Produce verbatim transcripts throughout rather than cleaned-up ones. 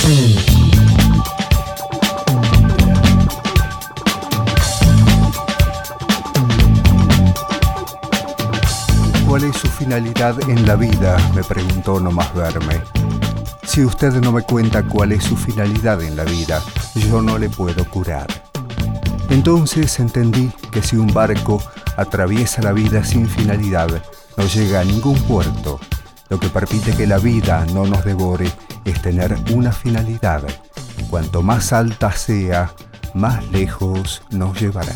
¿Cuál es su finalidad en la vida?, me preguntó nomás verme. Si usted no me cuenta cuál es su finalidad en la vida, yo no le puedo curar. Entonces entendí que si un barco atraviesa la vida sin finalidad, no llega a ningún puerto. Lo que permite que la vida no nos devore es tener una finalidad. Cuanto más alta sea, más lejos nos llevará.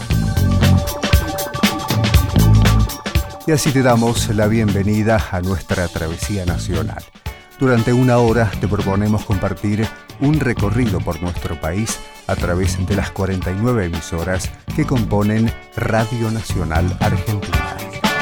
Y así te damos la bienvenida a nuestra travesía nacional. Durante una hora te proponemos compartir un recorrido por nuestro país a través de las cuarenta y nueve emisoras que componen Radio Nacional Argentina.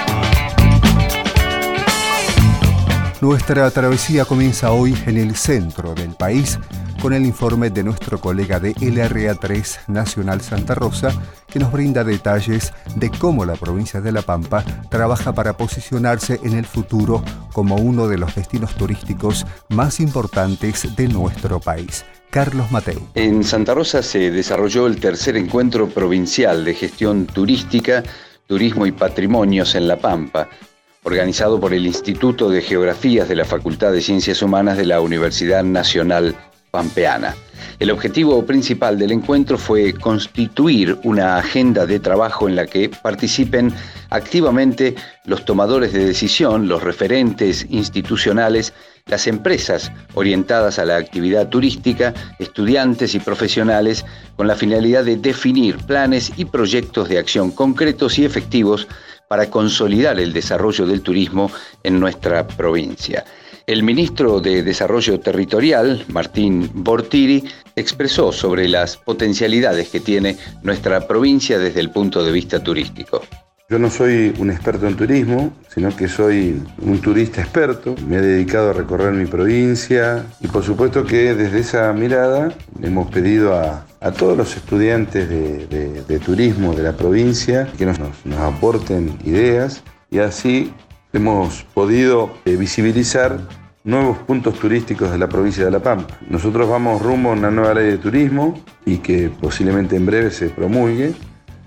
Nuestra travesía comienza hoy en el centro del país con el informe de nuestro colega de L R A tres Nacional Santa Rosa, que nos brinda detalles de cómo la provincia de La Pampa trabaja para posicionarse en el futuro como uno de los destinos turísticos más importantes de nuestro país. Carlos Mateu. En Santa Rosa se desarrolló el tercer encuentro provincial de gestión turística, turismo y patrimonios en La Pampa, organizado por el Instituto de Geografías de la Facultad de Ciencias Humanas de la Universidad Nacional Pampeana. El objetivo principal del encuentro fue constituir una agenda de trabajo en la que participen activamente los tomadores de decisión, los referentes institucionales, las empresas orientadas a la actividad turística, estudiantes y profesionales, con la finalidad de definir planes y proyectos de acción concretos y efectivos para consolidar el desarrollo del turismo en nuestra provincia. El ministro de Desarrollo Territorial, Martín Bortiri, expresó sobre las potencialidades que tiene nuestra provincia desde el punto de vista turístico. Yo no soy un experto en turismo, sino que soy un turista experto. Me he dedicado a recorrer mi provincia y por supuesto que desde esa mirada hemos pedido a, a todos los estudiantes de, de, de turismo de la provincia que nos, nos, nos aporten ideas y así hemos podido eh, visibilizar nuevos puntos turísticos de la provincia de La Pampa. Nosotros vamos rumbo a una nueva ley de turismo y que posiblemente en breve se promulgue.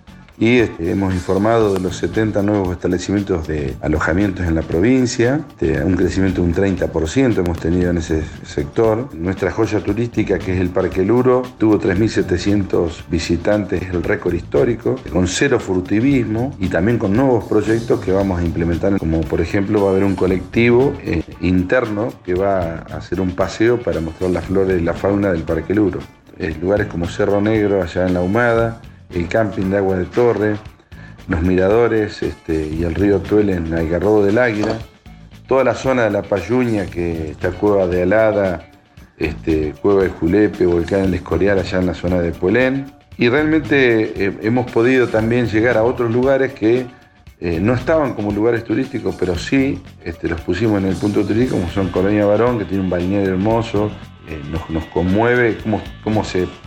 Y este, hemos informado de los setenta nuevos establecimientos de alojamientos en la provincia, de un crecimiento de un treinta por ciento hemos tenido en ese sector. Nuestra joya turística, que es el Parque Luro, tuvo tres mil setecientos visitantes, el récord histórico, con cero furtivismo y también con nuevos proyectos que vamos a implementar, como por ejemplo va a haber un colectivo eh, interno que va a hacer un paseo para mostrar las flores y la fauna del Parque Luro. Eh, lugares como Cerro Negro, allá en La Humada, el camping de Agua de Torre, los miradores este, y el río Tuel en Algarrobo del Águila, toda la zona de La Payuña, que está Cueva de Alada, este, Cueva de Julepe, Volcán El Escorial allá en la zona de Puelén. Y realmente eh, hemos podido también llegar a otros lugares que eh, no estaban como lugares turísticos, pero sí este, los pusimos en el punto turístico, como son Colonia Barón, que tiene un balneario hermoso. Eh, nos, nos conmueve cómo, cómo se, eh,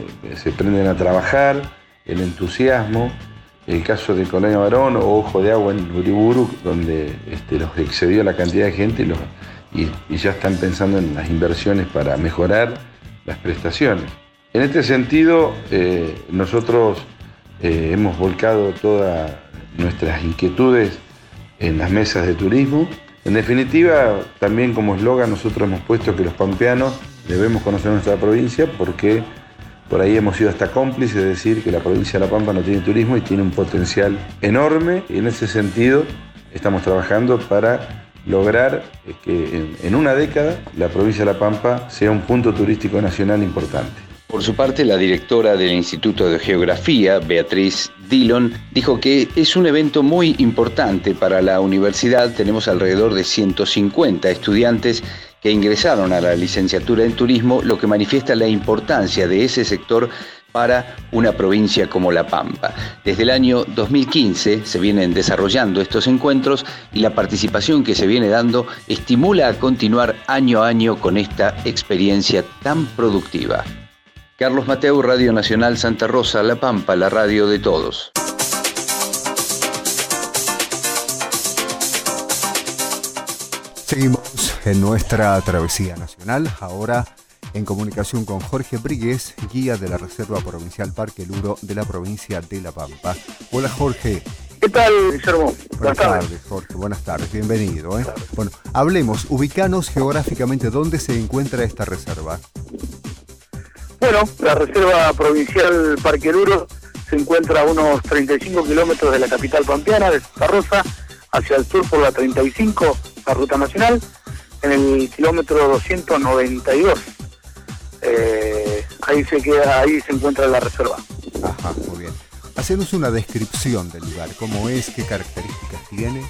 se prenden a trabajar, el entusiasmo, el caso de Colonia Barón o Ojo de Agua en Uriburu, donde este, los excedió la cantidad de gente y, los, y, y ya están pensando en las inversiones para mejorar las prestaciones. En este sentido, eh, nosotros eh, hemos volcado todas nuestras inquietudes en las mesas de turismo. En definitiva, también como eslogan nosotros hemos puesto que los pampeanos debemos conocer nuestra provincia porque por ahí hemos sido hasta cómplices de decir que la provincia de La Pampa no tiene turismo y tiene un potencial enorme y en ese sentido estamos trabajando para lograr que en, en una década la provincia de La Pampa sea un punto turístico nacional importante. Por su parte, la directora del Instituto de Geografía, Beatriz Dillon, dijo que es un evento muy importante para la universidad. Tenemos alrededor de ciento cincuenta estudiantes que ingresaron a la licenciatura en turismo, lo que manifiesta la importancia de ese sector para una provincia como La Pampa. Desde el año dos mil quince se vienen desarrollando estos encuentros y la participación que se viene dando estimula a continuar año a año con esta experiencia tan productiva. Carlos Mateu, Radio Nacional Santa Rosa, La Pampa, la radio de todos. Seguimos en nuestra travesía nacional, ahora en comunicación con Jorge Bríguez, guía de la Reserva Provincial Parque Luro de la provincia de La Pampa. Hola Jorge. ¿Qué tal, Guillermo? Buenas, Buenas tardes. tardes, Jorge. Buenas tardes, bienvenido. ¿eh? Bueno, hablemos, ubicanos geográficamente dónde se encuentra esta reserva. Bueno, la Reserva Provincial Parque Luro se encuentra a unos treinta y cinco kilómetros de la capital pampeana, de Santa Rosa, hacia el sur por la treinta y cinco, la ruta nacional, en el kilómetro doscientos noventa y dos. Eh, ahí se queda, ahí se encuentra la reserva. Ajá, muy bien. Hacenos una descripción del lugar, cómo es, qué características tiene.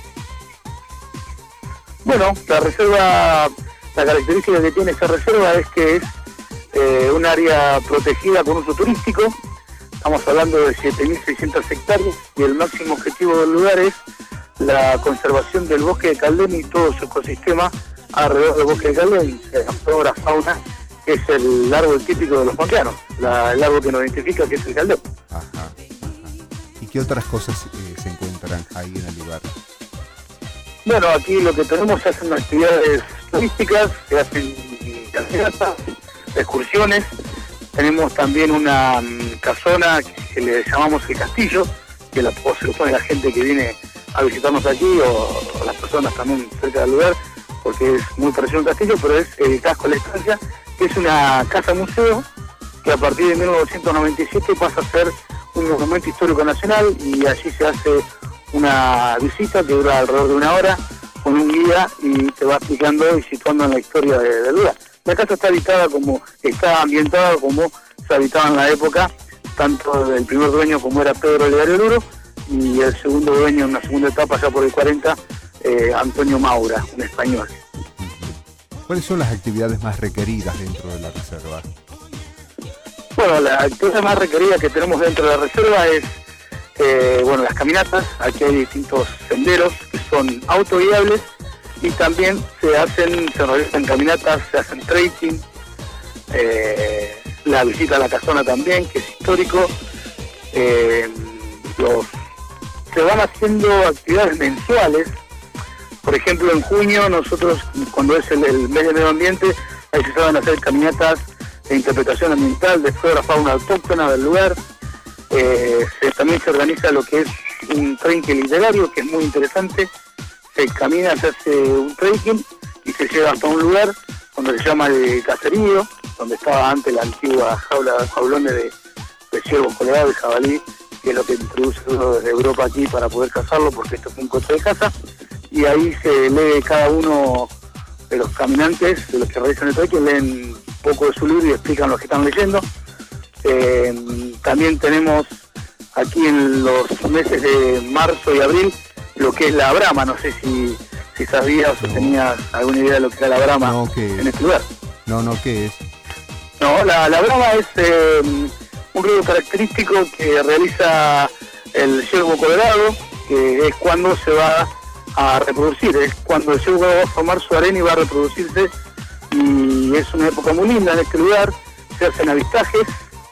Bueno, la reserva, la característica que tiene esta reserva es que es eh, un área protegida con uso turístico. Estamos hablando de siete mil seiscientas hectáreas y el máximo objetivo del lugar es la conservación del bosque de Caldén y todo su ecosistema alrededor del bosque de Caldén, la flora, fauna, que es el árbol típico de los pampeanos, la, el árbol que nos identifica, que es el Caldén. Ajá, ajá. ¿Y qué otras cosas eh, se encuentran ahí en el lugar? Bueno, aquí lo que tenemos se hacen actividades turísticas, se hacen caminatas, excursiones. Tenemos también una um, casona que le llamamos el castillo, que la, o se lo pone la gente que viene a visitarnos aquí o, o las personas también cerca del lugar, porque es muy parecido a un castillo, pero es el casco de la estancia, que es una casa museo que a partir de mil novecientos noventa y siete pasa a ser un monumento histórico nacional y allí se hace una visita que dura alrededor de una hora con un guía y te va explicando y situando en la historia de, del lugar. La casa está habitada como, está ambientada como se habitaba en la época, tanto el primer dueño como era Pedro Olegario Luro y el segundo dueño en una segunda etapa, ya por el cuarenta, eh, Antonio Maura, un español. ¿Cuáles son las actividades más requeridas dentro de la reserva? Bueno, la actividad más requerida que tenemos dentro de la reserva es eh, bueno, las caminatas. Aquí hay distintos senderos que son autoguiables y también se hacen, se realizan caminatas, se hacen trekking, eh, la visita a la casona también, que es histórico. Eh, los, se van haciendo actividades mensuales. Por ejemplo, en junio nosotros, cuando es el, el mes de medio ambiente, ahí se saben hacer caminatas de interpretación ambiental, de flora, fauna autóctona del lugar. Eh, se, también se organiza lo que es un trekking literario, que es muy interesante. Se camina, se hace un trekking y se llega hasta un lugar donde se llama el caserío, donde estaba antes la antigua jaula, jaulones de, de ciervos colorados y jabalí, que es lo que introduce uno desde Europa aquí para poder cazarlo, porque esto es un coche de caza. Y ahí se lee cada uno de los caminantes, de los que realizan el trekking, leen un poco de su libro y explican lo que están leyendo. Eh, también tenemos aquí en los meses de marzo y abril lo que es la brama. No sé si, si sabías o no. tenías alguna idea de lo que era la brama no, en este lugar. No, no, ¿qué es? No, la, la brama es eh, un ruido característico que realiza el ciervo colorado, que es cuando se va a reproducir, es cuando el ciervo va a formar su arena y va a reproducirse, y es una época muy linda en este lugar. Se hacen avistajes,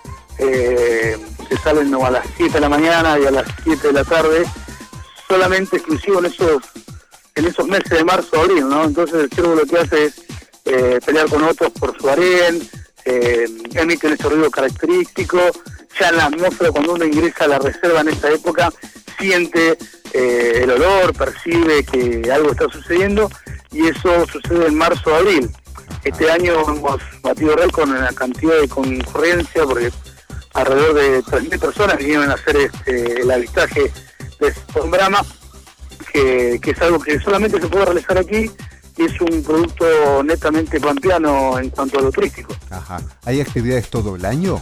eh, se salen no, a las siete de la mañana y a las siete de la tarde, solamente exclusivo en esos en esos meses de marzo abril, ¿no? Entonces el ciervo lo que hace es eh, pelear con otros por su harén, eh, emiten ese ruido característico. Ya en la atmósfera, cuando uno ingresa a la reserva en esta época, siente eh, el olor, percibe que algo está sucediendo, y eso sucede en marzo abril. Este año hemos batido récord en la cantidad de concurrencia, porque alrededor de tres mil personas vinieron a hacer este, el avistaje de Son Brahma, que, que es algo que solamente se puede realizar aquí y es un producto netamente pampeano en cuanto a lo turístico. Ajá. ¿Hay actividades todo el año?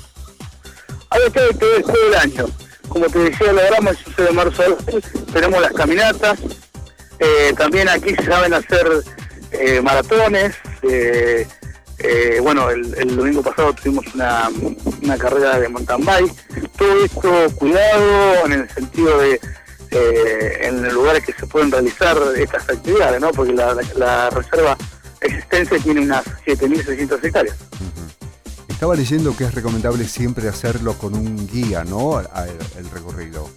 Hay actividades todo el año. Como te decía, la Brahma sucede en marzo, tenemos las caminatas, eh, también aquí se saben hacer eh, maratones, eh, eh, bueno, el, el domingo pasado tuvimos una, una carrera de mountain bike. Todo esto cuidado en el sentido de eh, en lugares que se pueden realizar estas actividades, ¿no? Porque la, la, la reserva existencia tiene unas siete mil seiscientas hectáreas. Uh-huh. Estaba leyendo que es recomendable siempre hacerlo con un guía, ¿no? El, el recorrido.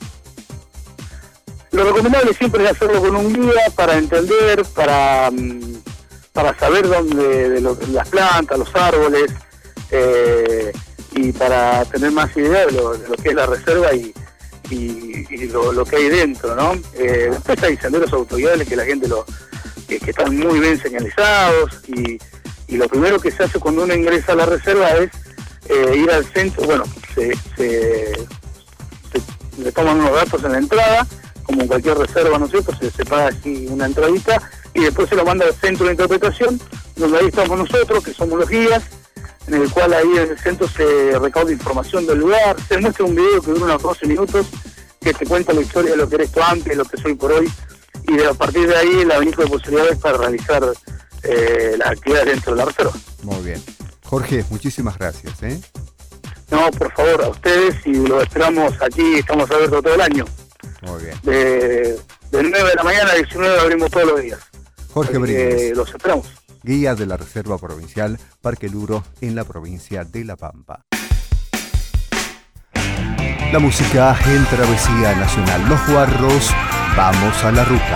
Lo recomendable siempre es hacerlo con un guía para entender, para, para saber dónde, de, lo, de las plantas, los árboles, eh, y para tener más idea de lo, de lo que es la reserva y, y, y lo, lo que hay dentro, ¿no? Eh, después hay senderos autoguiables que la gente lo que, que están muy bien señalizados y, y lo primero que se hace cuando uno ingresa a la reserva es eh, ir al centro. Bueno, se, se, se le toman unos datos en la entrada, como en cualquier reserva, ¿no es cierto? Se, se paga así una entradita y después se lo manda al centro de interpretación, donde ahí estamos nosotros, que somos los guías, en el cual ahí en el centro se recauda información del lugar, se muestra un video que dura unos doce minutos, que te cuenta la historia de lo que eres tú antes, lo que soy por hoy, y de, a partir de ahí el abanico de posibilidades para realizar eh, las actividades dentro de la reserva. Muy bien. Jorge, muchísimas gracias, ¿eh? No, por favor, a ustedes, y los esperamos aquí, estamos abiertos todo el año. Muy bien. De, de nueve de la mañana a diecinueve abrimos todos los días. Jorge Así Brigues. que los esperamos. Guía de la Reserva Provincial Parque Luro en la provincia de La Pampa. La música en Travesía Nacional. Los Guarros, vamos a la ruta.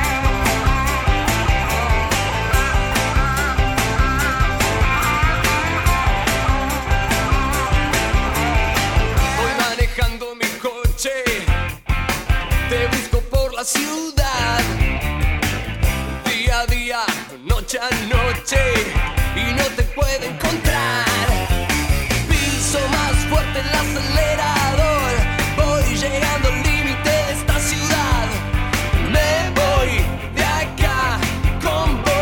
Voy manejando mi coche, te busco por la ciudad, día a día, noche a noche, y no te puedo encontrar. Piso más fuerte el acelerador, voy llegando al límite de esta ciudad. Me voy de acá con vos.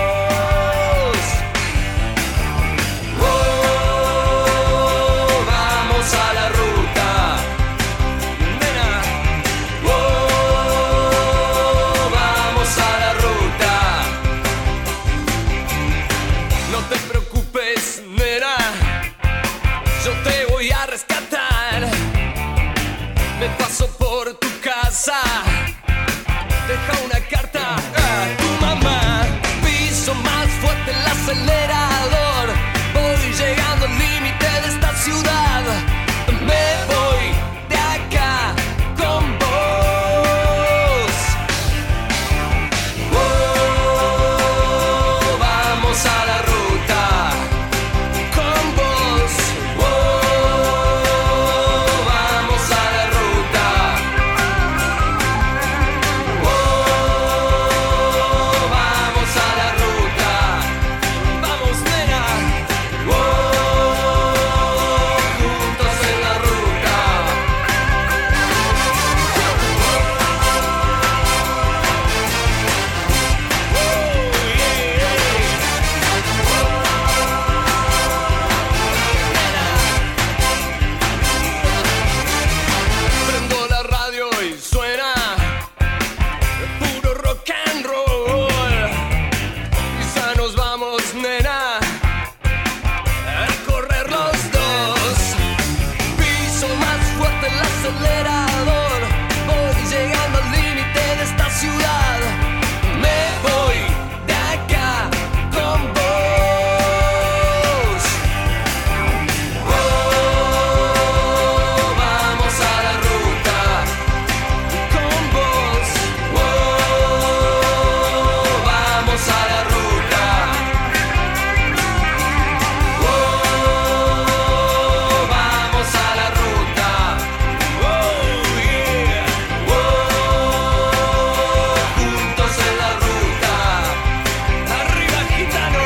Oh, vamos a la ruta, nena. Oh, vamos a la ruta. No te preocupes, nena, yo te voy a rescatar. Me paso por tu casa, deja una carta a tu mamá. Piso más fuerte el acelerador, voy llegando al límite de esta ciudad. Me voy de acá con vos. Oh, vamos a la ruta con vos. Oh, vamos a la ruta. Oh, vamos a la ruta. Vamos, nena. Oh, juntos en la ruta. Oh, yeah, yeah. Prendo la radio y suena puro rock and roll. Quizá nos vamos, nena, a correr los dos. Piso más fuerte el acelerador, voy llegando al límite de esta ciudad. Me voy de acá con vos. Oh, vamos a la ruta con vos. Oh, vamos a la ruta. Oh, vamos a la ruta. Oh, yeah. Oh, juntos en la ruta. Arriba, gitano.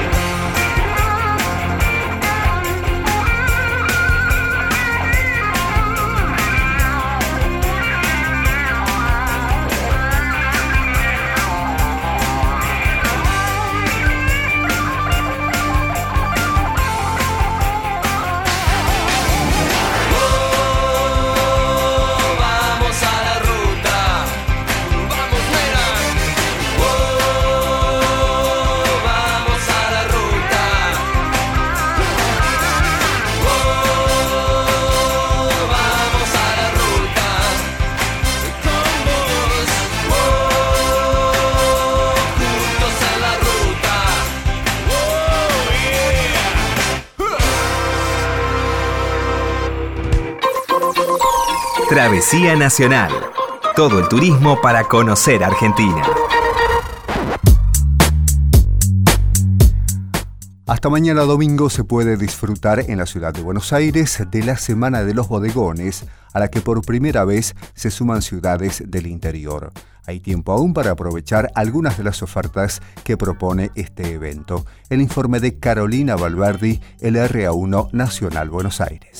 Oh, vamos a la ruta. Vamos, nena. Oh, vamos a la ruta. Oh, vamos a la ruta con vos. Oh, juntos en la ruta. Oh, yeah. Travesía Nacional. Todo el turismo para conocer Argentina. Hasta mañana domingo se puede disfrutar en la ciudad de Buenos Aires de la Semana de los Bodegones, a la que por primera vez se suman ciudades del interior. Hay tiempo aún para aprovechar algunas de las ofertas que propone este evento. El informe de Carolina Valverdi, el R A uno Nacional Buenos Aires.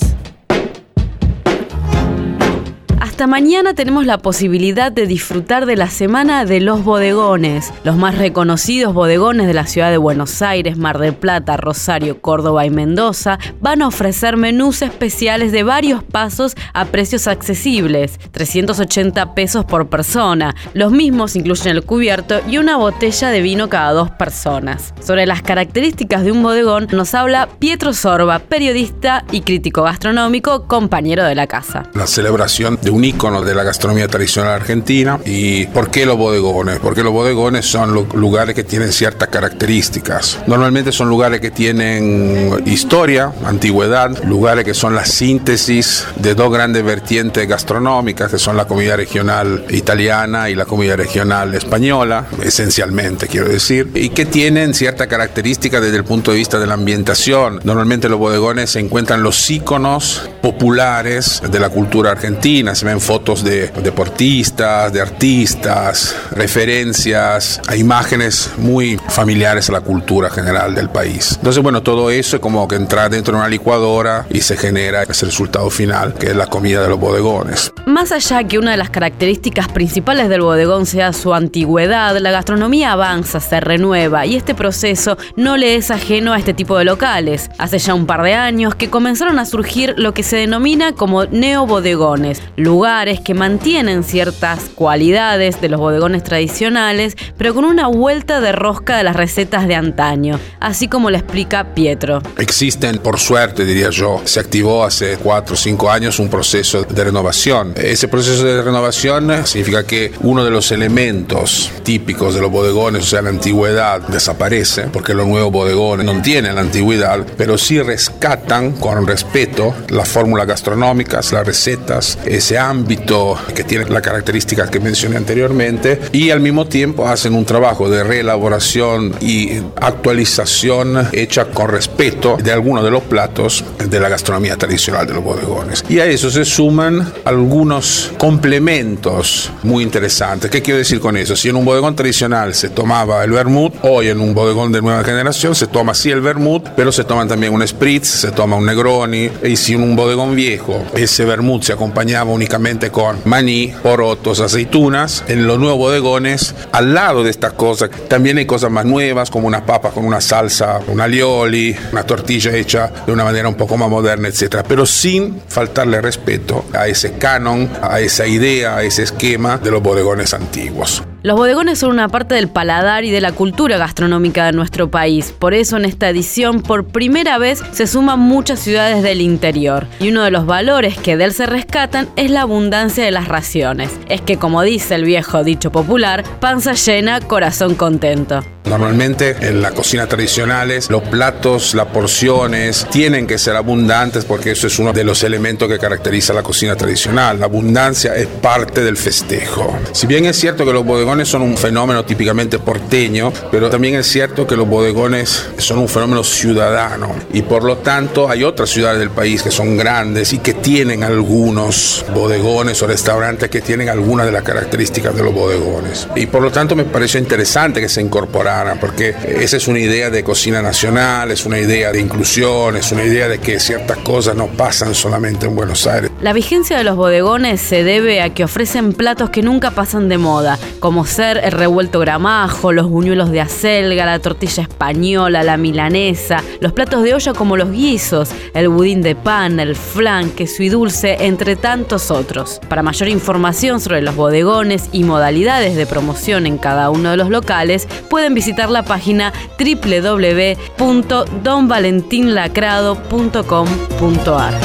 Hasta mañana tenemos la posibilidad de disfrutar de la Semana de los Bodegones. Los más reconocidos bodegones de la ciudad de Buenos Aires, Mar del Plata, Rosario, Córdoba y Mendoza van a ofrecer menús especiales de varios pasos a precios accesibles, trescientos ochenta pesos por persona. Los mismos incluyen el cubierto y una botella de vino cada dos personas. Sobre las características de un bodegón nos habla Pietro Sorba, periodista y crítico gastronómico, compañero de la casa. La celebración de un ícono de la gastronomía tradicional argentina. ¿Y por qué los bodegones? Porque los bodegones son lugares que tienen ciertas características. Normalmente son lugares que tienen historia, antigüedad, lugares que son la síntesis de dos grandes vertientes gastronómicas, que son la comida regional italiana y la comida regional española, esencialmente quiero decir, y que tienen cierta característica desde el punto de vista de la ambientación. Normalmente los bodegones se encuentran los íconos populares de la cultura argentina. Se ven fotos de deportistas, de artistas, referencias a imágenes muy familiares a la cultura general del país. Entonces, bueno, todo eso es como que entrar dentro de una licuadora y se genera ese resultado final, que es la comida de los bodegones. Más allá que una de las características principales del bodegón sea su antigüedad, la gastronomía avanza, se renueva y este proceso no le es ajeno a este tipo de locales. Hace ya un par de años que comenzaron a surgir lo que se denomina como neobodegones, lugares que mantienen ciertas cualidades de los bodegones tradicionales, pero con una vuelta de rosca de las recetas de antaño, así como le explica Pietro. Existen, por suerte diría yo, se activó hace cuatro o cinco años un proceso de renovación. Ese proceso de renovación significa que uno de los elementos típicos de los bodegones, o sea, la antigüedad, desaparece, porque los nuevos bodegones no tienen la antigüedad, pero sí rescatan con respeto las fórmulas gastronómicas, las recetas, ese ámbito que tiene las características que mencioné anteriormente, y al mismo tiempo hacen un trabajo de reelaboración y actualización hecha con respeto de algunos de los platos de la gastronomía tradicional de los bodegones. Y a eso se suman algunos complementos muy interesantes. ¿Qué quiero decir con eso? Si en un bodegón tradicional se tomaba el vermut, hoy en un bodegón de nueva generación se toma sí el vermut, pero se toman también un spritz, se toma un negroni, y si en un bodegón viejo ese vermut se acompañaba únicamente con maní, porotos, aceitunas, en los nuevos bodegones, al lado de estas cosas, también hay cosas más nuevas, como unas papas con una salsa, un alioli, una tortilla hecha de una manera un poco más moderna, etcétera, pero sin faltarle respeto a ese canon, a esa idea, a ese esquema de los bodegones antiguos. Los bodegones son una parte del paladar y de la cultura gastronómica de nuestro país. Por eso en esta edición, por primera vez, se suman muchas ciudades del interior. Y uno de los valores que de él se rescatan es la abundancia de las raciones. Es que, como dice el viejo dicho popular, panza llena, corazón contento. Normalmente en la cocina tradicionales los platos, las porciones tienen que ser abundantes porque eso es uno de los elementos que caracteriza la cocina tradicional. La abundancia es parte del festejo. Si bien es cierto que los bodegones son un fenómeno típicamente porteño, pero también es cierto que los bodegones son un fenómeno ciudadano y por lo tanto hay otras ciudades del país que son grandes y que tienen algunos bodegones o restaurantes que tienen algunas de las características de los bodegones. Y por lo tanto me pareció interesante que se incorporara, porque esa es una idea de cocina nacional, es una idea de inclusión, es una idea de que ciertas cosas no pasan solamente en Buenos Aires. La vigencia de los bodegones se debe a que ofrecen platos que nunca pasan de moda, como ser el revuelto gramajo, los buñuelos de acelga, la tortilla española, la milanesa, los platos de olla como los guisos, el budín de pan, el flan, queso y dulce, entre tantos otros. Para mayor información sobre los bodegones y modalidades de promoción en cada uno de los locales, pueden visitar la página doble u doble u doble u punto don valentín lacrado punto com punto a r.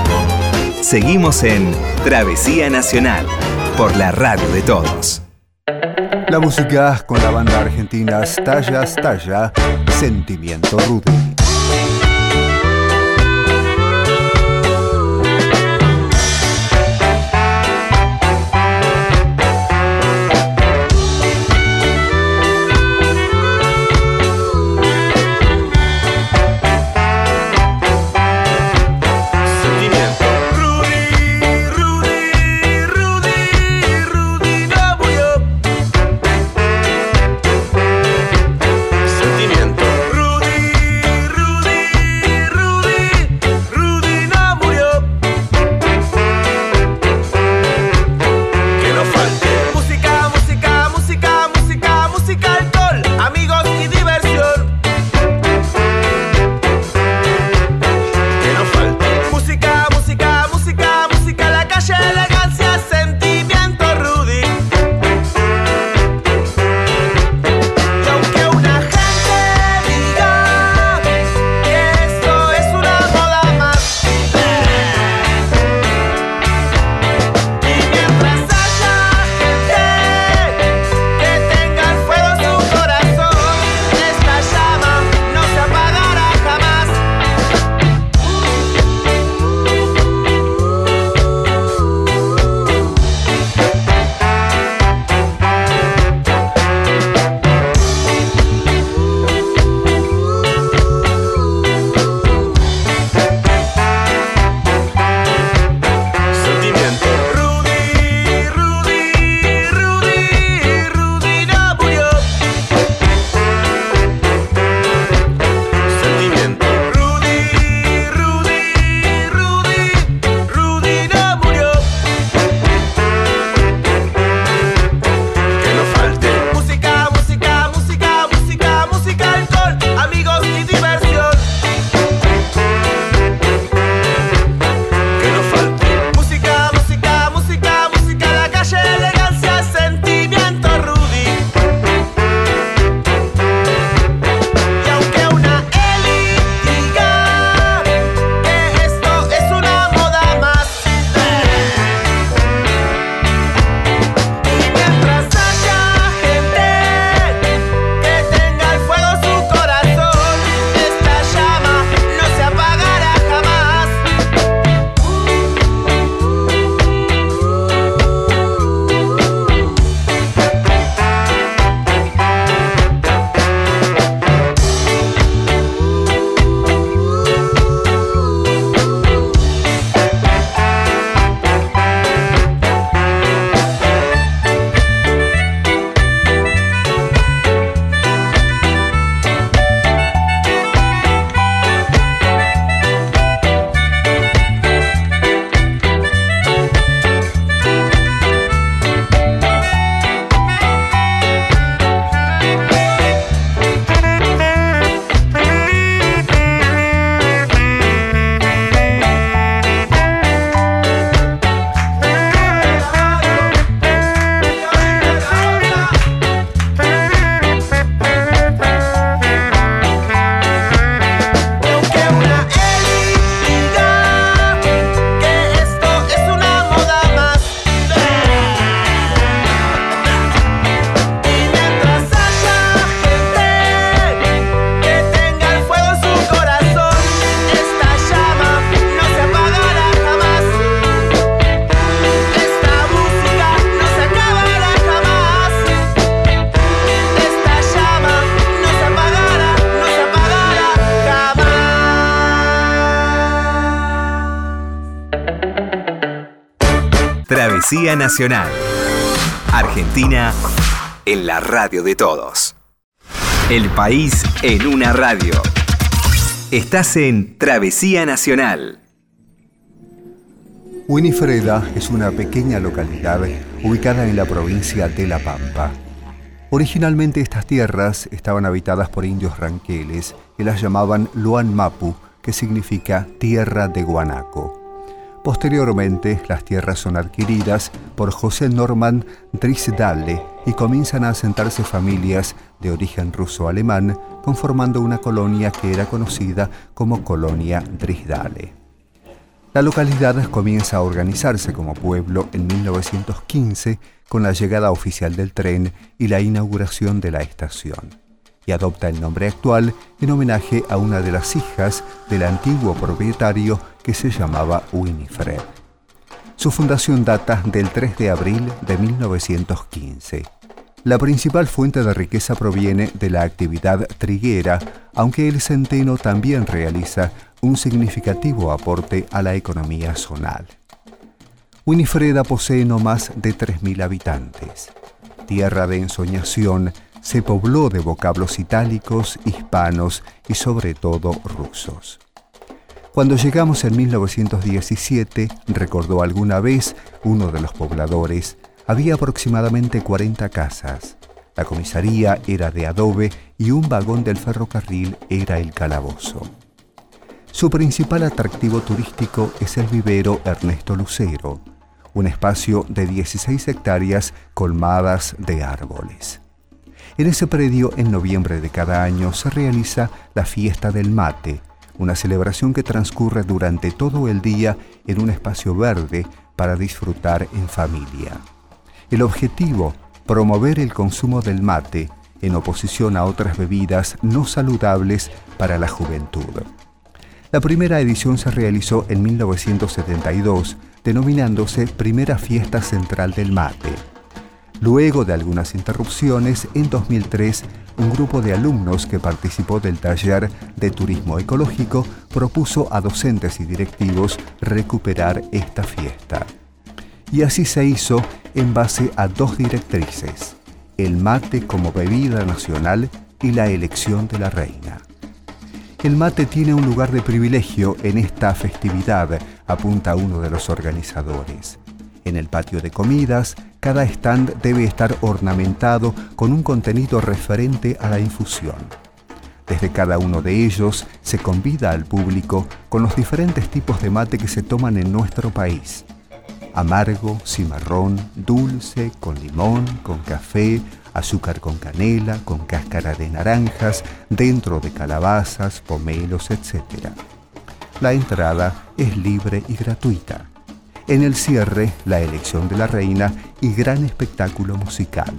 Seguimos en Travesía Nacional por la radio de todos. La música con la banda argentina Stalla Stalla, Sentimiento Rudy. Travesía Nacional. Argentina en la radio de todos. El país en una radio. Estás en Travesía Nacional. Winifreda es una pequeña localidad ubicada en la provincia de La Pampa. Originalmente estas tierras estaban habitadas por indios ranqueles que las llamaban Luan Mapu, que significa tierra de guanaco. Posteriormente, las tierras son adquiridas por José Norman Drisdale y comienzan a asentarse familias de origen ruso-alemán, conformando una colonia que era conocida como Colonia Drisdale. La localidad comienza a organizarse como pueblo en mil novecientos quince con la llegada oficial del tren y la inauguración de la estación, y adopta el nombre actual en homenaje a una de las hijas del antiguo propietario que se llamaba Winifred. Su fundación data del tres de abril de mil novecientos quince. La principal fuente de riqueza proviene de la actividad triguera, aunque el centeno también realiza un significativo aporte a la economía zonal. Winifreda posee no más de tres mil habitantes. Tierra de ensoñación, se pobló de vocablos itálicos, hispanos y sobre todo rusos. Cuando llegamos en mil novecientos diecisiete, recordó alguna vez uno de los pobladores, había aproximadamente cuarenta casas. La comisaría era de adobe y un vagón del ferrocarril era el calabozo. Su principal atractivo turístico es el vivero Ernesto Lucero, un espacio de dieciséis hectáreas colmadas de árboles. En ese predio, en noviembre de cada año, se realiza la Fiesta del Mate, una celebración que transcurre durante todo el día en un espacio verde para disfrutar en familia. El objetivo, promover el consumo del mate en oposición a otras bebidas no saludables para la juventud. La primera edición se realizó en mil novecientos setenta y dos, denominándose Primera Fiesta Central del Mate. Luego de algunas interrupciones, en dos mil tres, un grupo de alumnos que participó del taller de turismo ecológico propuso a docentes y directivos recuperar esta fiesta. Y así se hizo en base a dos directrices: el mate como bebida nacional y la elección de la reina. El mate tiene un lugar de privilegio en esta festividad, apunta uno de los organizadores. En el patio de comidas, cada stand debe estar ornamentado con un contenido referente a la infusión. Desde cada uno de ellos se convida al público con los diferentes tipos de mate que se toman en nuestro país: amargo, cimarrón, dulce, con limón, con café, azúcar con canela, con cáscara de naranjas, dentro de calabazas, pomelos, etcétera. La entrada es libre y gratuita. En el cierre, la elección de la reina y gran espectáculo musical.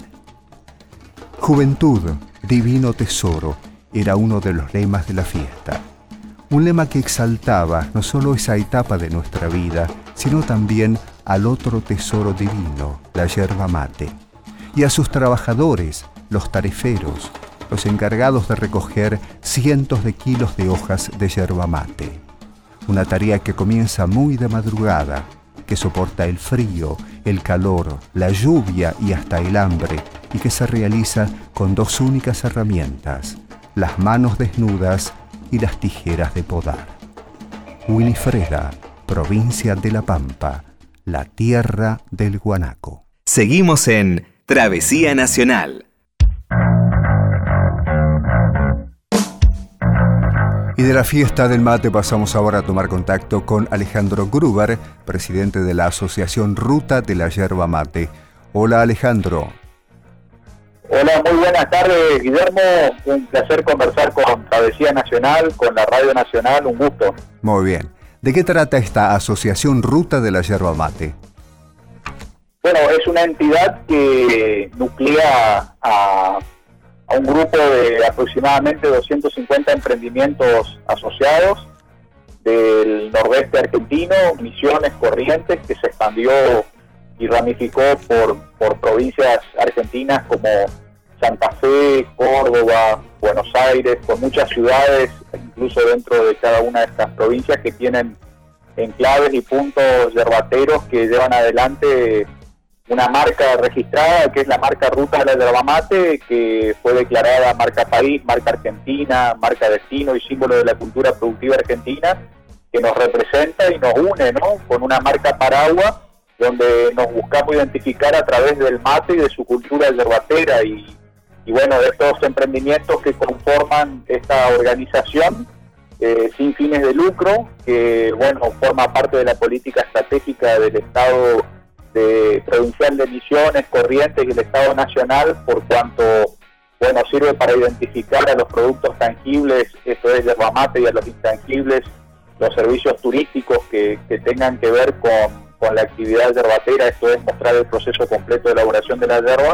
Juventud, divino tesoro, era uno de los lemas de la fiesta. Un lema que exaltaba no solo esa etapa de nuestra vida, sino también al otro tesoro divino, la yerba mate, y a sus trabajadores, los tareferos, los encargados de recoger cientos de kilos de hojas de yerba mate. Una tarea que comienza muy de madrugada, que soporta el frío, el calor, la lluvia y hasta el hambre, y que se realiza con dos únicas herramientas: las manos desnudas y las tijeras de podar. Winifreda, provincia de La Pampa, la tierra del guanaco. Seguimos en Travesía Nacional. Y de la fiesta del mate pasamos ahora a tomar contacto con Alejandro Gruber, presidente de la Asociación Ruta de la Yerba Mate. Hola, Alejandro. Hola, muy buenas tardes, Guillermo. Un placer conversar con Travesía Nacional, con la Radio Nacional, un gusto. Muy bien. ¿De qué trata esta Asociación Ruta de la Yerba Mate? Bueno, es una entidad que nuclea a, a un grupo de aproximadamente doscientos cincuenta emprendimientos asociados del nordeste argentino, Misiones, Corrientes, que se expandió y ramificó por, por provincias argentinas como Santa Fe, Córdoba, Buenos Aires, con muchas ciudades, incluso dentro de cada una de estas provincias, que tienen enclaves y puntos yerbateros que llevan adelante una marca registrada que es la marca Ruta de la Yerba Mate, que fue declarada marca país, marca argentina, marca destino y símbolo de la cultura productiva argentina, que nos representa y nos une, ¿no?, con una marca paraguas donde nos buscamos identificar a través del mate y de su cultura yerbatera y, y bueno, de estos emprendimientos que conforman esta organización eh, sin fines de lucro, que bueno, forma parte de la política estratégica del Estado de, provincial de Misiones, Corrientes y el Estado Nacional, por cuanto bueno, sirve para identificar a los productos tangibles, esto es yerba mate, y a los intangibles, los servicios turísticos que, que tengan que ver con con la actividad yerbatera, esto es mostrar el proceso completo de elaboración de la yerba,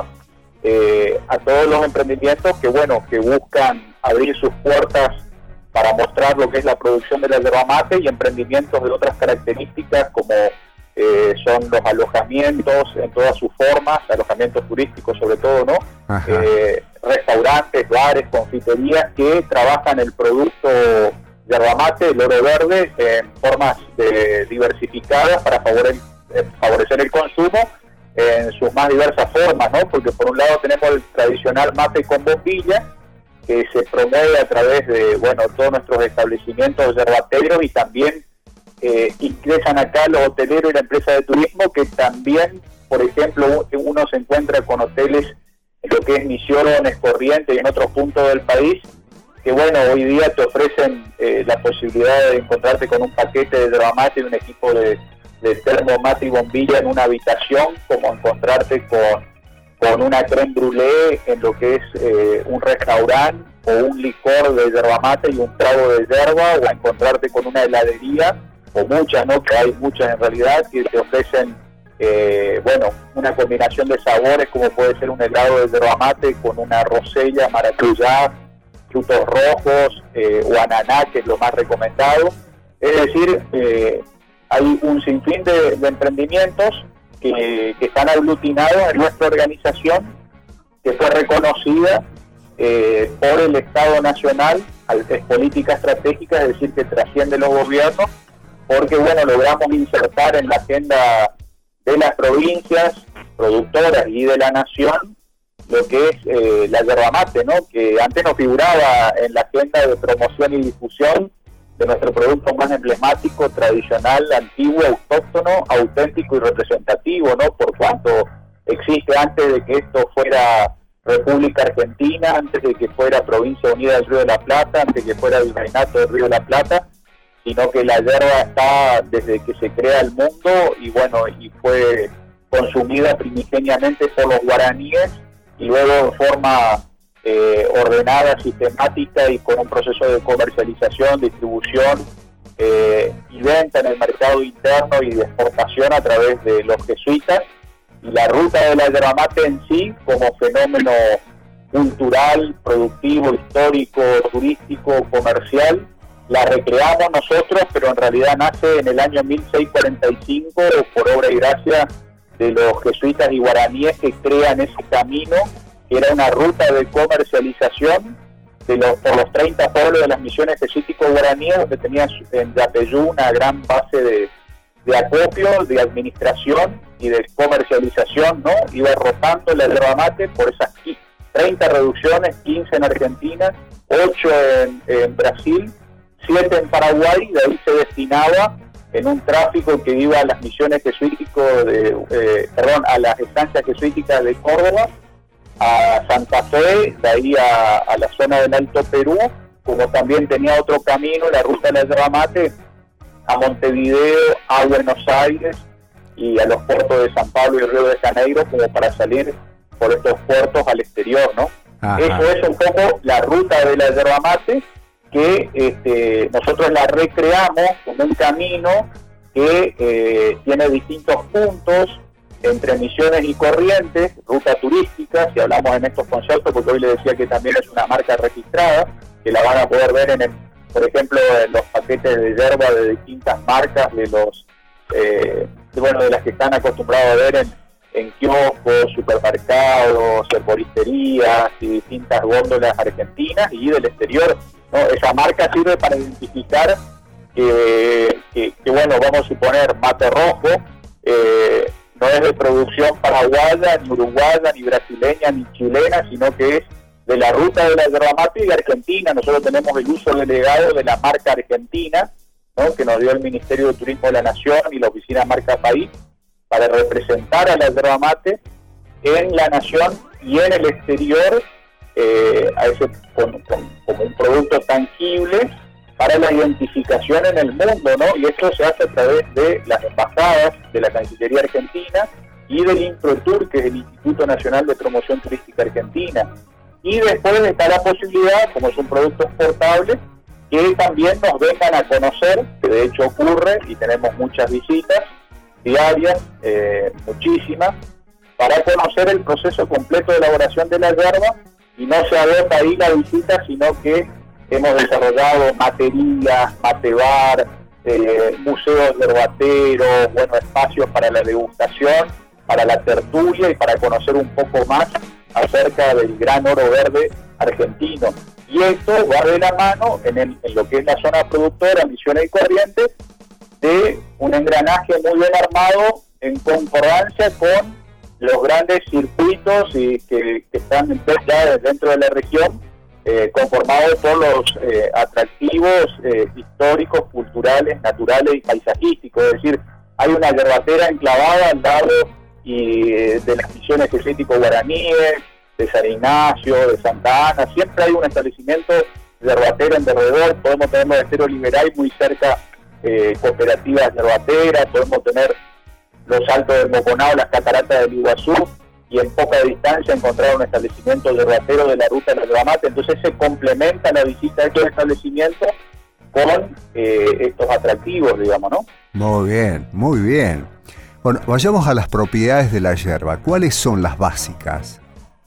eh, a todos los emprendimientos que bueno que buscan abrir sus puertas para mostrar lo que es la producción de la yerba mate, y emprendimientos de otras características como eh, son los alojamientos en todas sus formas, alojamientos turísticos sobre todo, ¿no? Eh, restaurantes, bares, confiterías que trabajan el producto yerba mate, el oro verde, en formas de, diversificadas para favorecer, favorecer el consumo en sus más diversas formas, ¿no? Porque por un lado tenemos el tradicional mate con bombilla, que se promueve a través de, bueno, todos nuestros establecimientos yerbateros, y también eh, ingresan acá los hoteleros y la empresa de turismo, que también, por ejemplo, uno se encuentra con hoteles en lo que es Misiones, Corrientes y en otros puntos del país, que bueno, hoy día te ofrecen eh, la posibilidad de encontrarte con un paquete de yerba mate y un equipo de, de termo, mate y bombilla en una habitación, como encontrarte con, con una crème brûlée en lo que es eh, un restaurante, o un licor de yerba mate y un trago de yerba, o encontrarte con una heladería, o muchas, ¿no?, que hay muchas en realidad, que te ofrecen eh, bueno, una combinación de sabores, como puede ser un helado de yerba mate con una rosella, maracuyá, frutos rojos, eh, o ananá, que es lo más recomendado. Es decir, eh, hay un sinfín de, de emprendimientos que, que están aglutinados en nuestra organización, que fue reconocida eh, por el Estado Nacional, es política estratégica, es decir, que trasciende los gobiernos, porque bueno, logramos insertar en la agenda de las provincias productoras y de la nación lo que es eh, la yerba mate, ¿no?, que antes no figuraba en la agenda de promoción y difusión de nuestro producto más emblemático, tradicional, antiguo, autóctono, auténtico y representativo, ¿no?, por cuanto existe antes de que esto fuera República Argentina, antes de que fuera Provincia Unida del Río de la Plata, antes de que fuera Virreinato del Río de la Plata, sino que la yerba está desde que se crea el mundo, y bueno, y fue consumida primigeniamente por los guaraníes, y luego de forma eh, ordenada, sistemática y con un proceso de comercialización, distribución eh, y venta en el mercado interno y de exportación a través de los jesuitas. Y la ruta de la yerba mate en sí, como fenómeno cultural, productivo, histórico, turístico, comercial, la recreamos nosotros, pero en realidad nace en el año mil seiscientos cuarenta y cinco por obra y gracia de los jesuitas y guaraníes, que crean ese camino, que era una ruta de comercialización de los, por los treinta pueblos de las misiones jesuíticos guaraníes, donde tenían en Yapeyú una gran base de, de acopio, de administración y de comercialización, ¿no? Iba rotando la yerba mate por esas treinta reducciones, quince en Argentina, ocho en, en Brasil, siete en Paraguay, de ahí se destinaba en un tráfico que iba a las misiones jesuíticas de, eh, perdón, a las estancias jesuíticas de Córdoba, a Santa Fe, de ahí a, a la zona del Alto Perú, como también tenía otro camino, la ruta de la yerba mate, a Montevideo, a Buenos Aires y a los puertos de San Pablo y Río de Janeiro, como para salir por estos puertos al exterior, ¿no? Ajá. Eso es un poco la ruta de la yerba mate, que este, nosotros la recreamos como un camino que eh, tiene distintos puntos entre Misiones y Corrientes, ruta turística, si hablamos en estos conceptos, porque hoy le decía que también es una marca registrada, que la van a poder ver en el, por ejemplo, en los paquetes de yerba de distintas marcas, de los eh, de, bueno, de las que están acostumbrados a ver en, en kioscos, supermercados, herboristerías y distintas góndolas argentinas y del exterior, ¿no? Esa marca sirve para identificar que, que, que bueno, vamos a suponer mate rojo, eh, no es de producción paraguaya, ni uruguaya, ni brasileña, ni chilena, sino que es de la ruta de la yerba mate y de Argentina. Nosotros tenemos el uso delegado de la marca Argentina, ¿no?, que nos dio el Ministerio de Turismo de la Nación y la Oficina Marca País para representar a la yerba mate en la nación y en el exterior, eh, a ese, con, con, como un producto tangible para la identificación en el mundo, ¿no? Y esto se hace a través de las embajadas de la Cancillería Argentina y del INPROTUR, que es el Instituto Nacional de Promoción Turística Argentina. Y después está la posibilidad, como es un producto exportable, que también nos vengan a conocer, que de hecho ocurre, y tenemos muchas visitas diarias, eh, muchísimas, para conocer el proceso completo de elaboración de la yerba, y no se agota ahí la visita, sino que hemos desarrollado materías, matebar, eh, museos yerbateros, bueno, espacios para la degustación, para la tertulia y para conocer un poco más acerca del gran oro verde argentino. Y esto va de la mano en, el, en lo que es la zona productora, Misiones y Corrientes, de un engranaje muy bien armado en concordancia con los grandes circuitos y que, que están ya dentro de la región, eh, conformados por los eh, atractivos eh, históricos, culturales, naturales y paisajísticos. Es decir, hay una yerbatera enclavada al lado y eh, de las misiones jesuíticos guaraníes, de San Ignacio, de Santa Ana. Siempre hay un establecimiento yerbatero en derredor. Podemos tener Monasterio Liberal muy cerca, eh, cooperativas yerbateras. Podemos tener los Altos del Moconao, las cataratas del Iguazú, y en poca distancia encontrar un establecimiento yerbatero de la ruta de la yerba mate. Entonces se complementa la visita de estos establecimientos con eh, estos atractivos, digamos, ¿no? Muy bien, muy bien. Bueno, vayamos a las propiedades de la yerba. ¿Cuáles son las básicas?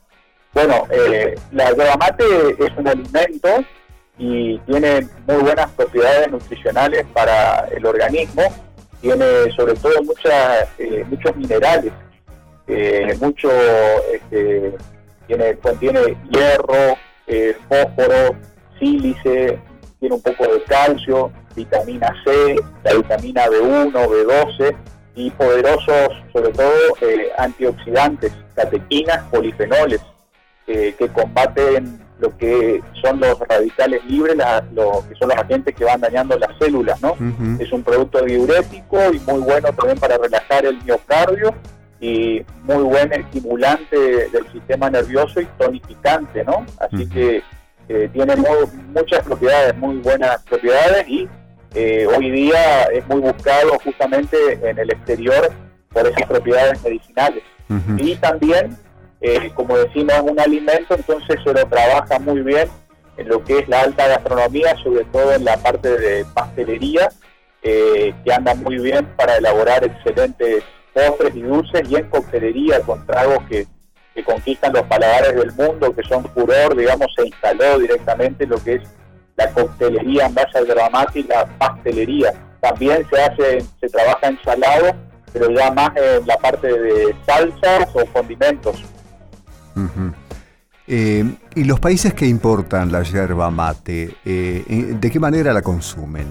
Bueno, eh, la yerba mate es un alimento y tiene muy buenas propiedades nutricionales para el organismo. Tiene sobre todo muchas, eh, muchos minerales, eh, mucho, este, tiene, contiene hierro, eh, fósforo, sílice, tiene un poco de calcio, vitamina C, la vitamina B uno, B doce y poderosos, sobre todo, eh, antioxidantes, catequinas, polifenoles, eh, que combaten lo que son los radicales libres, la, lo que son los agentes que van dañando las células, ¿no? Uh-huh. Es un producto diurético y muy bueno también para relajar el miocardio y muy buen estimulante del sistema nervioso y tonificante, ¿no? Así uh-huh. que eh, tiene muy, muchas propiedades, muy buenas propiedades y eh, hoy día es muy buscado justamente en el exterior por esas propiedades medicinales. Uh-huh. Y también Eh, como decimos, es un alimento, entonces se lo trabaja muy bien en lo que es la alta gastronomía, sobre todo en la parte de pastelería, eh, que anda muy bien para elaborar excelentes postres y dulces, y en coctelería con tragos que, que conquistan los paladares del mundo, que son furor, digamos, se instaló directamente lo que es la coctelería en base al yerba mate y la pastelería. También se hace, se trabaja en salado, pero ya más en la parte de salsas o condimentos. Uh-huh. Eh, ¿Y los países que importan la yerba mate, eh, de qué manera la consumen?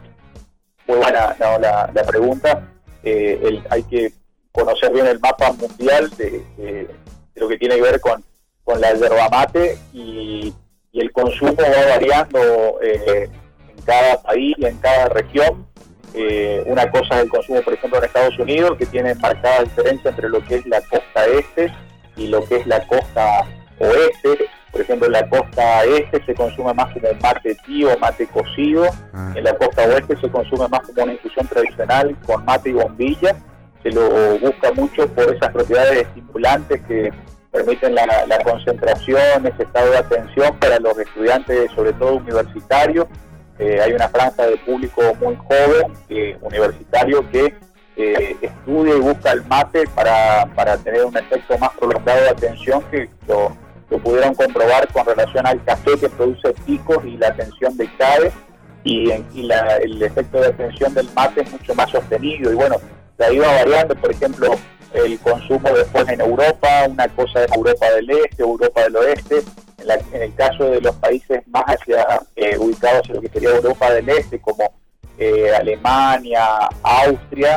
Muy buena no, la, la pregunta. Eh, el, hay que conocer bien el mapa mundial de, de, de lo que tiene que ver con, con la yerba mate y, y el consumo va variando eh, en cada país y en cada región. Eh, una cosa es el consumo, por ejemplo, en Estados Unidos, que tiene marcada diferencia entre lo que es la costa este y lo que es la costa oeste. Por ejemplo, en la costa este se consume más como mate tío, mate cocido. Ah. En la costa oeste se consume más como una infusión tradicional con mate y bombilla. Se lo busca mucho por esas propiedades estimulantes que permiten la, la concentración, ese estado de atención para los estudiantes, sobre todo universitarios. Eh, hay una franja de público muy joven, eh, universitario, que eh, estudia y busca el mate para, para tener un efecto más prolongado de atención, que lo, lo pudieron comprobar con relación al café, que produce picos y la atención decae, y, y la, el efecto de atención del mate es mucho más sostenido. Y bueno, de ahí va variando, por ejemplo, el consumo después en Europa, una cosa es Europa del Este, Europa del Oeste. En, la, en el caso de los países más hacia eh, ubicados en lo que sería Europa del Este, como eh, Alemania, Austria,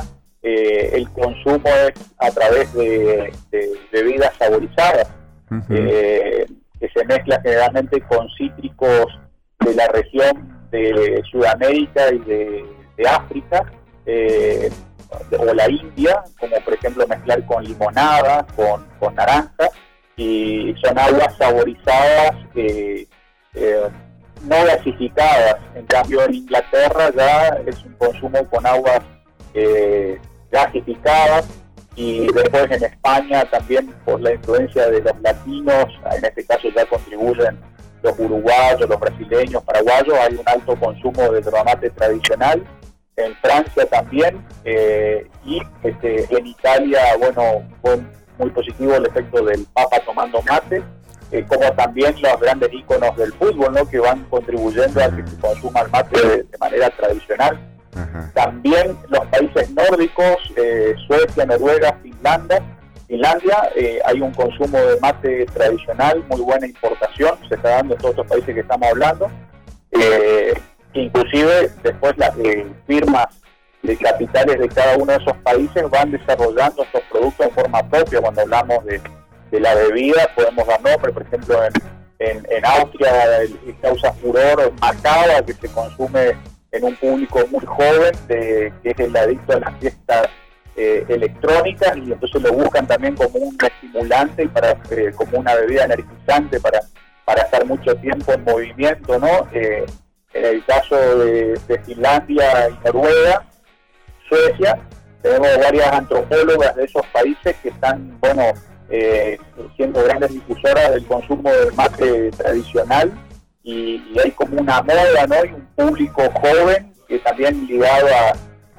eh, el consumo es a través de, de bebidas saborizadas, uh-huh. eh, que se mezcla generalmente con cítricos de la región de Sudamérica y de, de África, eh, o la India, como por ejemplo mezclar con limonada, con, con naranja, y son aguas saborizadas eh, eh, no gasificadas. En cambio en Inglaterra ya es un consumo con aguas eh, gasificadas, y después en España también, por la influencia de los latinos, en este caso ya contribuyen los uruguayos, los brasileños, paraguayos, hay un alto consumo de yerba mate tradicional. En Francia también, eh, y este, en Italia, bueno, fue muy positivo el efecto del Papa tomando mate, eh, como también los grandes íconos del fútbol, ¿no?, que van contribuyendo a que se consuma el mate de, de manera tradicional. Ajá. También los países nórdicos, eh, Suecia, Noruega, Finlandia, Finlandia eh, hay un consumo de mate tradicional, muy buena importación, se está dando en todos estos países que estamos hablando. Eh, Inclusive después las eh, firmas de capitales de cada uno de esos países van desarrollando estos productos en forma propia. Cuando hablamos de, de la bebida podemos dar nombre, por ejemplo en, en, en Austria el, el causa furor Macaba, que se consume en un público muy joven, de, que es el adicto a las fiestas eh, electrónicas, y entonces lo buscan también como un estimulante y para eh, como una bebida energizante para, para estar mucho tiempo en movimiento, ¿no? Eh, En el caso de, de Finlandia y Noruega, Suecia, tenemos varias antropólogas de esos países que están, bueno, eh, siendo grandes difusoras del consumo del mate tradicional, y, y hay como una moda, ¿no?, y un público joven que también ligado a,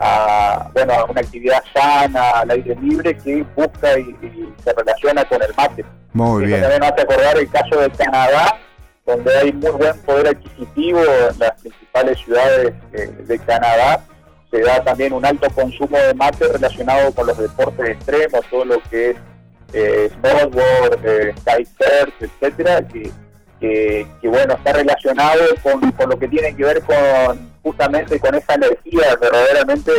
a, bueno, a una actividad sana, al aire libre, que busca y, y se relaciona con el mate. Muy bien. También me hace acordar el caso de Canadá, donde hay muy buen poder adquisitivo en las principales ciudades eh, de Canadá. Se da también un alto consumo de mate relacionado con los deportes extremos, todo lo que es eh, snowboard, eh, kitesurf, etcétera, que, que, que bueno, está relacionado con, con lo que tiene que ver con justamente con esa energía, verdaderamente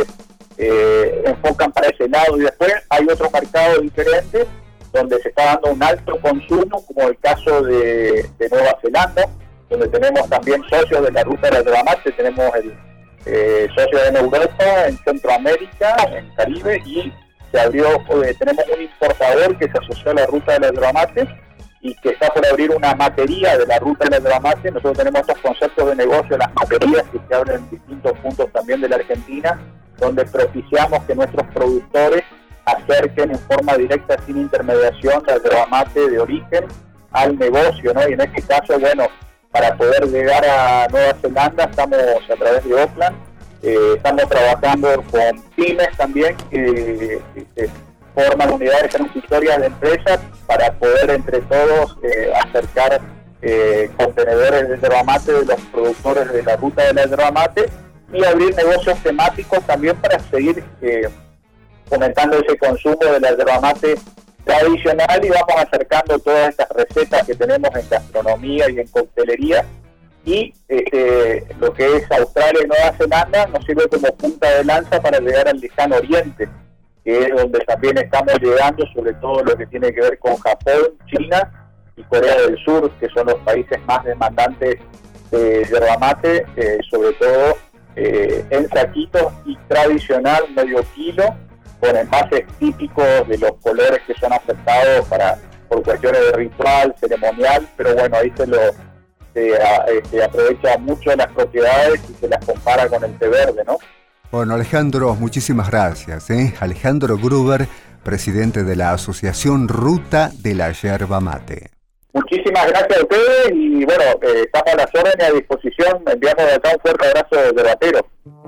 eh, enfocan para ese lado. Y después hay otros mercados diferentes donde se está dando un alto consumo, como el caso de, de Nueva Zelanda, donde tenemos también socios de la ruta de la yerba mate, tenemos el eh, socio en Europa, en Centroamérica, en Caribe, y se abrió, eh, tenemos un importador que se asoció a la ruta de la yerba mate y que está por abrir una matería de la ruta de la yerba mate. Nosotros tenemos estos conceptos de negocio, las materías que se abren en distintos puntos también de la Argentina, donde propiciamos que nuestros productores acerquen en forma directa, sin intermediación, la yerba mate de origen al negocio, ¿no? Y en este caso, bueno, para poder llegar a Nueva Zelanda estamos a través de Auckland, eh, estamos trabajando con pymes también que, que, que forman unidades transitorias de empresas para poder entre todos eh, acercar eh, contenedores de yerba mate de los productores de la ruta de la yerba mate, y abrir negocios temáticos también para seguir eh, fomentando ese consumo de la yerba mate tradicional, y vamos acercando todas estas recetas que tenemos en gastronomía y en coctelería. Y este, lo que es Australia y Nueva Zelanda nos sirve como punta de lanza para llegar al lejano oriente, que es donde también estamos llegando, sobre todo lo que tiene que ver con Japón, China y Corea del Sur, que son los países más demandantes de yerba mate, eh, sobre todo eh, en saquitos y tradicional medio kilo, con envases típicos de los colores que son aceptados para por cuestiones de ritual, ceremonial, pero bueno, ahí se lo se, a, se aprovecha mucho de las propiedades y se las compara con el té verde, ¿no? Bueno, Alejandro, muchísimas gracias, ¿eh? Alejandro Gruber, presidente de la Asociación Ruta de la Yerba Mate. Muchísimas gracias a ustedes y bueno, eh, estamos a las órdenes, a disposición. Enviamos de acá un fuerte abrazo de batero.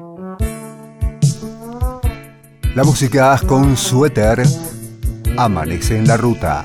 La música con Suéter, Amanece en la Ruta.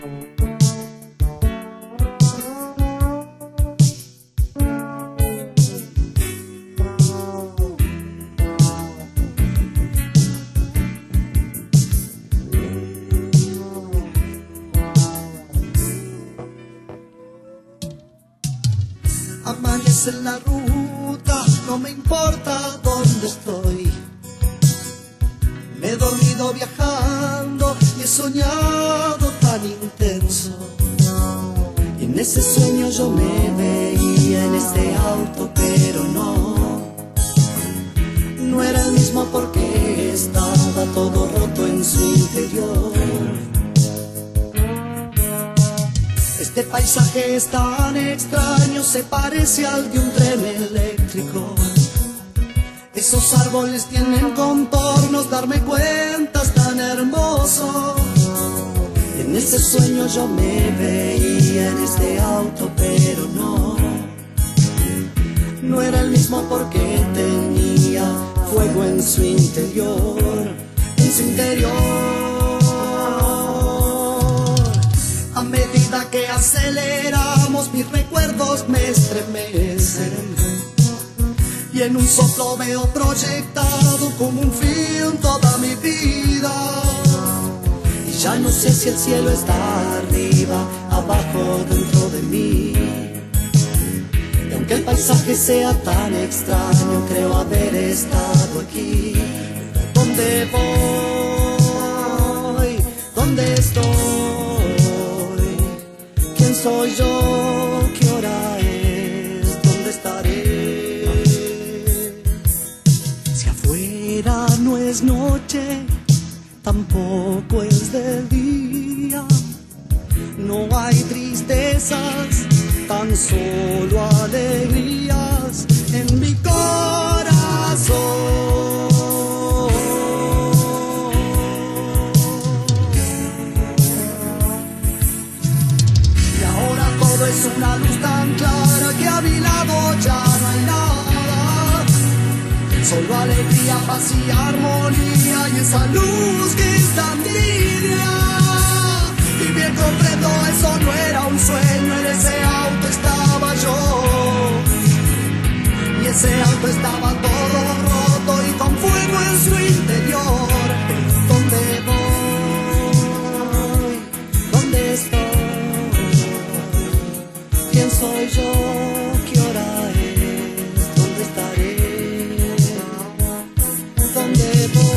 Amanece en la ruta, no me importa dónde estoy. Me he dormido viajando y he soñado tan intenso. Y en ese sueño yo me veía en este auto, pero no. No era el mismo porque estaba todo roto en su interior. Este paisaje es tan extraño, se parece al de un tren eléctrico. Esos árboles tienen contornos, darme cuenta es tan hermoso. En ese sueño yo me veía en este auto, pero no. No era el mismo porque tenía fuego en su interior, en su interior. A medida que aceleramos, mis recuerdos me estremecen. Y en un soplo veo proyectado como un film toda mi vida. Y ya no sé si el cielo está arriba, abajo, dentro de mí. Y aunque el paisaje sea tan extraño, creo haber estado aquí. ¿Dónde voy? ¿Dónde estoy? ¿Quién soy yo? ¿Qué hora es? ¿Dónde estaré? No es noche, tampoco es de día. No hay tristezas, tan solo alegrías en mi corazón. Y ahora todo es una luz tan clara que a mi lado ya no hay nada. Solo alegría, paz y armonía, y esa luz que es tan divina. Y bien comprendo, eso no era un sueño, en ese auto estaba yo. Y ese auto estaba todo roto y con fuego en su interior. ¿Dónde voy? ¿Dónde estoy? ¿Quién soy yo? ¿Qué hora es? ¿Dónde estaré? ¿Dónde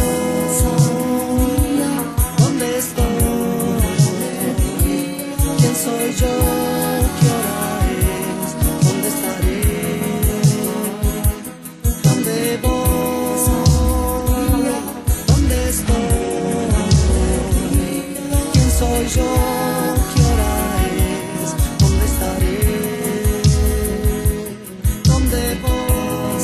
voy? ¿Dónde estoy? ¿Quién soy yo? ¿Qué hora es? ¿Dónde estaré? ¿Dónde voy? ¿Dónde estoy? ¿Quién soy yo? ¿Qué hora es? ¿Dónde estaré? ¿Dónde voy?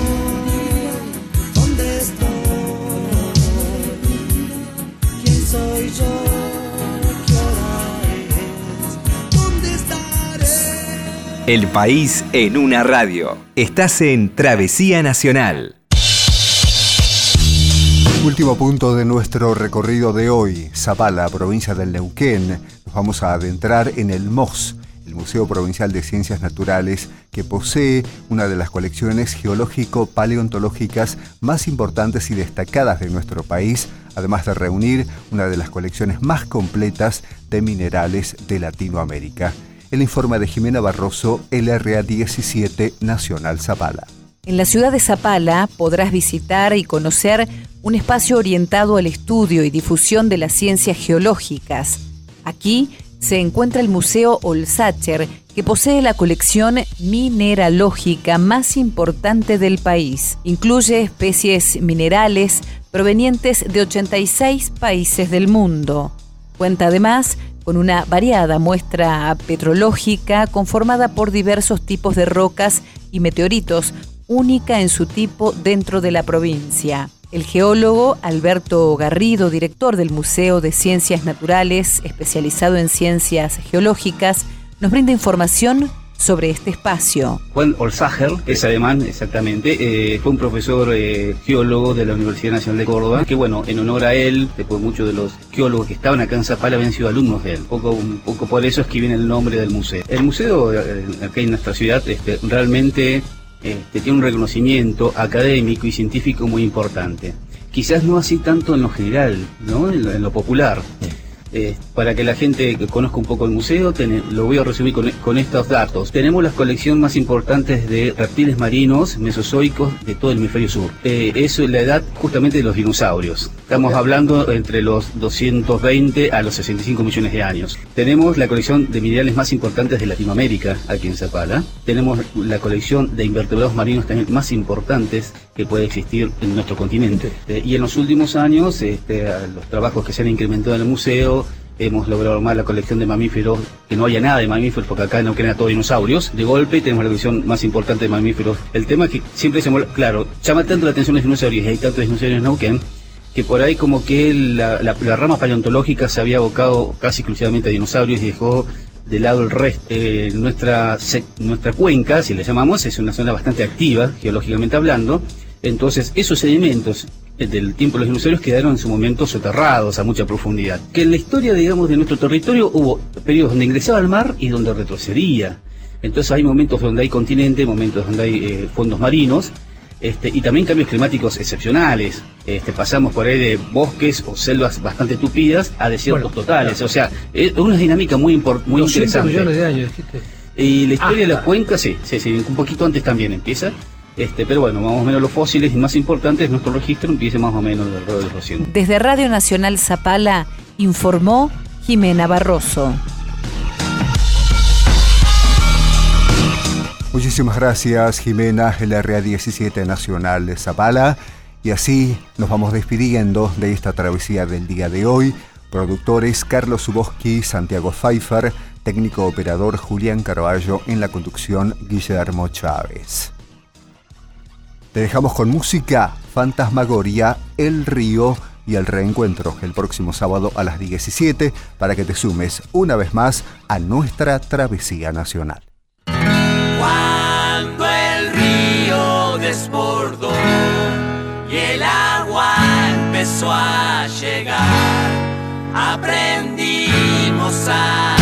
¿Dónde estoy? ¿Quién soy yo? ¿Qué hora es? ¿Dónde estaré? El país en una radio. Estás en Travesía Nacional. Último punto de nuestro recorrido de hoy, Zapala, provincia del Neuquén. Nos vamos a adentrar en el M O S, el Museo Provincial de Ciencias Naturales, que posee una de las colecciones geológico-paleontológicas más importantes y destacadas de nuestro país, además de reunir una de las colecciones más completas de minerales de Latinoamérica. El informe de Jimena Barroso, L R A diecisiete, Nacional Zapala. En la ciudad de Zapala podrás visitar y conocer un espacio orientado al estudio y difusión de las ciencias geológicas. Aquí se encuentra el Museo Olsacher, que posee la colección mineralógica más importante del país. Incluye especies minerales provenientes de ochenta y seis países del mundo. Cuenta además con una variada muestra petrológica conformada por diversos tipos de rocas y meteoritos, única en su tipo dentro de la provincia. El geólogo Alberto Garrido, director del Museo de Ciencias Naturales, especializado en ciencias geológicas, nos brinda información sobre este espacio. Juan Olsacher, es alemán exactamente, eh, fue un profesor eh, geólogo de la Universidad Nacional de Córdoba, que bueno, en honor a él, después muchos de los geólogos que estaban acá en Zapala habían sido alumnos de él. Un poco, un poco por eso es que viene el nombre del museo. El museo eh, acá en nuestra ciudad este, realmente este, tiene un reconocimiento académico y científico muy importante. Quizás no así tanto en lo general, ¿no? En lo, en lo popular. Eh, para que la gente conozca un poco el museo, ten, lo voy a resumir con, con estos datos. Tenemos las colecciones más importantes de reptiles marinos mesozoicos de todo el hemisferio sur. Eh, eso es la edad justamente de los dinosaurios. Estamos hablando entre los doscientos veinte a los sesenta y cinco millones de años. Tenemos la colección de minerales más importantes de Latinoamérica, aquí en Zapala. Tenemos la colección de invertebrados marinos también más importantes que puede existir en nuestro continente. Eh, y en los últimos años, este, los trabajos que se han incrementado en el museo, hemos logrado armar la colección de mamíferos, que no haya nada de mamíferos, porque acá no quedan todos dinosaurios. De golpe tenemos la colección más importante de mamíferos. El tema es que siempre se molesta, claro, llama tanto la atención los dinosaurios, y hay tantos dinosaurios en Neuquén, que por ahí como que la, la, la rama paleontológica se había abocado casi exclusivamente a dinosaurios y dejó de lado el resto. Eh, nuestra, se, nuestra cuenca, si le llamamos, es una zona bastante activa, geológicamente hablando. Entonces, esos sedimentos del tiempo de los dinosaurios quedaron en su momento soterrados a mucha profundidad. Que en la historia, digamos, de nuestro territorio hubo periodos donde ingresaba al mar y donde retrocedía. Entonces hay momentos donde hay continente, momentos donde hay eh, fondos marinos, este, y también cambios climáticos excepcionales. Este, pasamos por ahí de bosques o selvas bastante tupidas a desiertos bueno, totales. Claro. O sea, es una dinámica muy, import, muy interesante. millones de años, dijiste. Y la historia ah, de la cuenca, sí, sí, sí, un poquito antes también empieza. Este, pero bueno, más o menos los fósiles y más importantes, nuestro registro empieza más o menos alrededor de los doscientos. Desde Radio Nacional Zapala informó Jimena Barroso. Muchísimas gracias, Jimena, el R A diecisiete Nacional de Zapala. Y así nos vamos despidiendo de esta travesía del día de hoy. Productores Carlos Zuboski, Santiago Pfeiffer, técnico operador Julián Carballo, en la conducción Guillermo Chávez. Te dejamos con música, Fantasmagoria, El Río y El Reencuentro el próximo sábado a las diecisiete para que te sumes una vez más a nuestra travesía nacional. Cuando el río desbordó y el agua empezó a llegar, aprendimos a